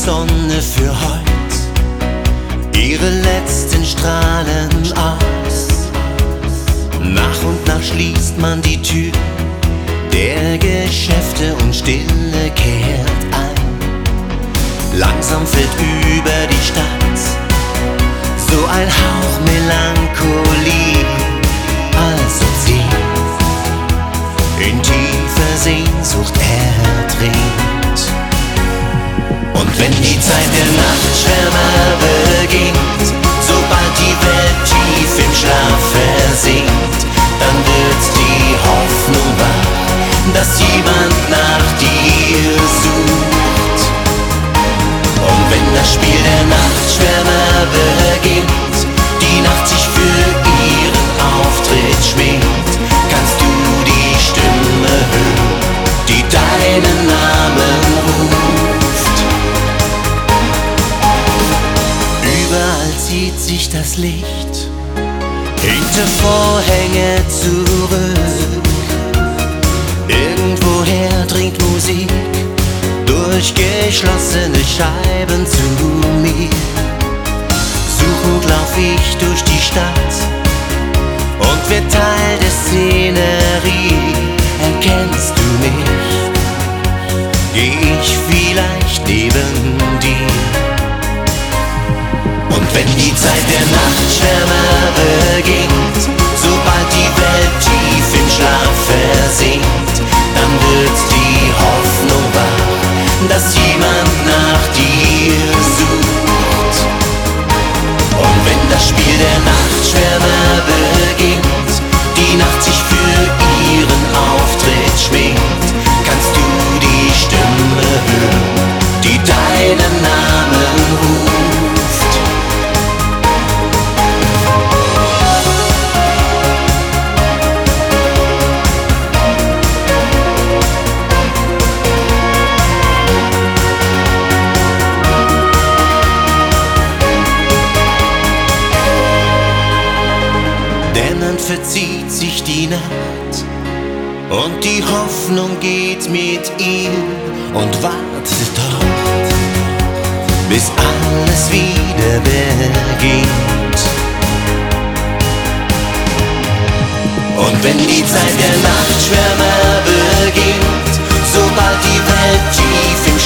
Sonne für heut ihre letzten Strahlen aus. Nach und nach schließt man die Tür der Geschäfte und Stille kehrt ein. Langsam fällt über die Stadt so ein Hauch Melancholie, also zieh in tiefer Sehnsucht erdreht. Und wenn die Zeit der Nachtschwärmer beginnt, sobald die Welt tief im Schlaf versinkt, dann wird die Hoffnung wach, dass jemand nach dir sucht. Und wenn das Spiel der Nachtschwärmer beginnt, die Nacht sich für ihren Auftritt schminkt, kannst du die Stimme hören, die deinen Namen ruft. Überall zieht sich das Licht hinter Vorhänge zurück. Irgendwoher dringt Musik durch geschlossene Scheiben zu mir. Suchend lauf ich durch die Stadt und werd Teil der Szenerie. Erkennst du mich? Geh ich vielleicht neben dir? Und wenn die Zeit der Nachtschwärmer beginnt, sobald die Welt tief im Schlaf versinkt, dann wird die Hoffnung wach, dass jemand nach dir sucht. Und wenn das Spiel der Nachtschwärmer beginnt, die Nacht sich für ihren Auftritt schminkt, kannst du die Stimme hören, die deinen Namen ruft. Dämmernd verzieht sich die Nacht und die Hoffnung geht mit ihr und wartet dort, bis alles wieder beginnt. Und wenn die Zeit der Nachtschwärmer beginnt, sobald die Welt tief im